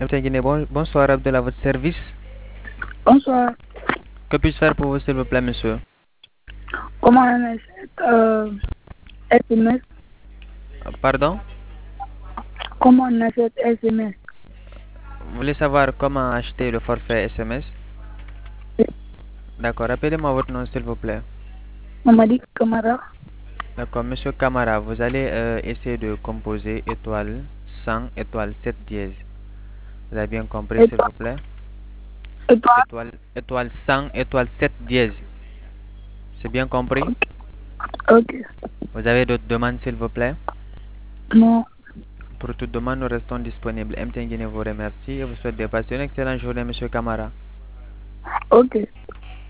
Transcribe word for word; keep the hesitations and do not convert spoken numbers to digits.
Bon- bonsoir Abdel, à votre service. Bonsoir. Que puis-je faire pour vous, s'il vous plaît, monsieur? Comment on achète euh, S M S? Pardon? Comment on achète S M S? Vous voulez savoir comment acheter le forfait S M S? D'accord, rappelez-moi votre nom, s'il vous plaît. On m'a dit Camara. D'accord, monsieur Camara, vous allez euh, essayer de composer étoile cent étoile sept dièse. Vous avez bien compris, Et s'il toi? vous plaît? Et toi? Étoile, étoile cent étoile sept dièse. C'est bien compris? Ok. Vous avez d'autres demandes, s'il vous plaît? Non. Pour toute demande, nous restons disponibles. M T N Guinée vous remercie et vous souhaite de passer une excellente journée, monsieur Camara. Ok.